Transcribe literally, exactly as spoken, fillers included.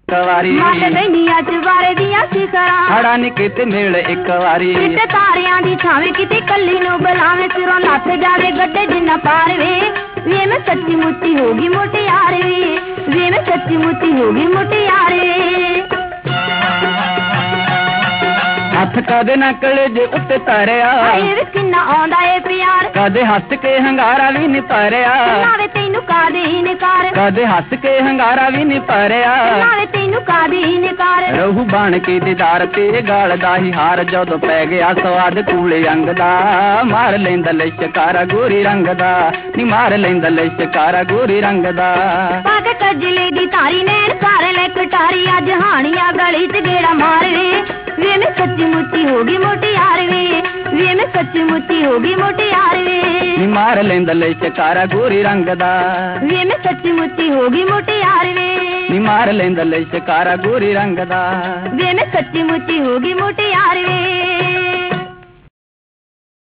वारी अज बारे दियां सिखरां हड़ा नी किते मेल एक वारी किते तारियां दी छावे किते कल्ली नूं बुलावे सिरों नੱਠ जावे गड्डे जिन्ना पार वे वे मैं सच्ची मुच्ची होगी मुटियार वे वे मैं सच्ची मुच्ची होगी मुटियार वे हथ कदे ना कलेजे उत्ते तारिया वे किन्ना आउंदा ए प्यार कदे हस के हंगारा भी नी पारिया नावे तैनू कादे इनकार कदे हस के हंगारा भी नी पारिया नावे तैनू कादे इनकार रहू बन के दीदार ते गाल दा ही हार जदों पै गया स्वाद कूले अंग दा मार लैंदा लिशकारा गोरी रंग दा नी मार लैंदा लिशकारा गोरी रंग दा पाके कजले दी तारी नैन कर ले कटारी अज हानिया गली च गेड़ा मार वे वे मैं सच्ची मुच्ची होगी मुटियार वे वे मैं सच्ची मुच्ची होगी मुटियार वे नी मार लैंदा लिशकारा गोरी रंग दा वे मैं सच्ची मुच्ची होगी मुटियार वे नी मार लैंदा लिशकारा गोरी रंग दा वे मैं सच्ची मुच्ची होगी मुटियार वे।